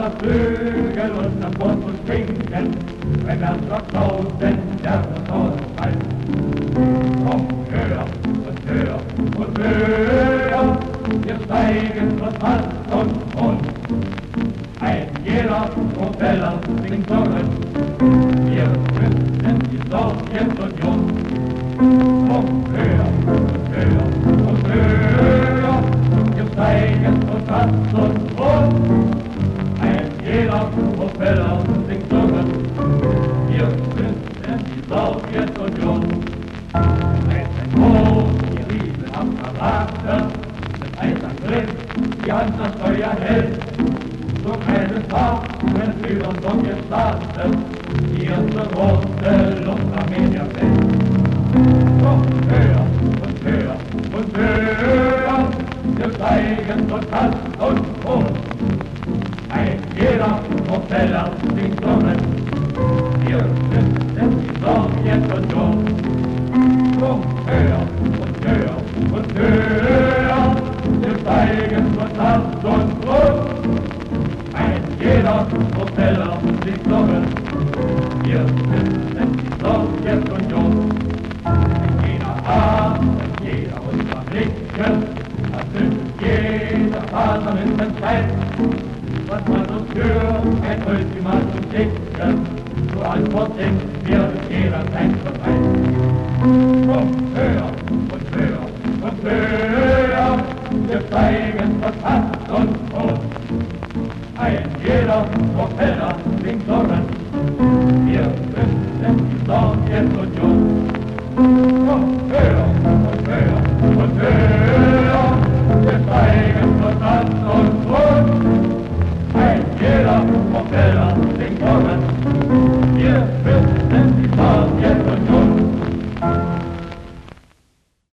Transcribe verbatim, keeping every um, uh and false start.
voller Flügel und am Bord zu schwingen, wenn das Rock tausend Jahre ausfällt. Komm höher und höher und höher, wir steigen von Hand und Mund. Ein jeder Propeller singt Songen, wir gründen die Sowjetunion. Komm höher und höher und höher, wir steigen von Hand und Mund. Ein jeder Propeller singt Songen, wir gründen die Sowjetunion. Ein Boot, die Riesen am Verraten, mit eisern Griff, die Hand das Steuer hält. So kleines Haus, wenn über Sowjetstaaten, die erste große Luftarmee der Welt. Komm höher und höher und höher, wir steigen von Hand und Mond. Ein jeder Propeller singt Songen, wir gründen die Sowjetunion. Komm höher und höher und höher, wir steigen von Hand und Mond. Ein jeder Propeller singt Songen, wir gründen die Sowjetunion. In jeder Art, in jeder unserer Blicke, erfüllt jeder Faser mit dem Zeit, was man uns für ein Ultimatum schickt, zur Antwort sind wir jederzeit bereit. Komm höher und höher und höher, wir steigen von Hand und Mond. Ein jeder Propeller singt Songen, wir gründen die Sowjetunion. Komm höher und höher und höher, wir steigen von Hand und Mond. Ein jeder Propeller singt Songen, wir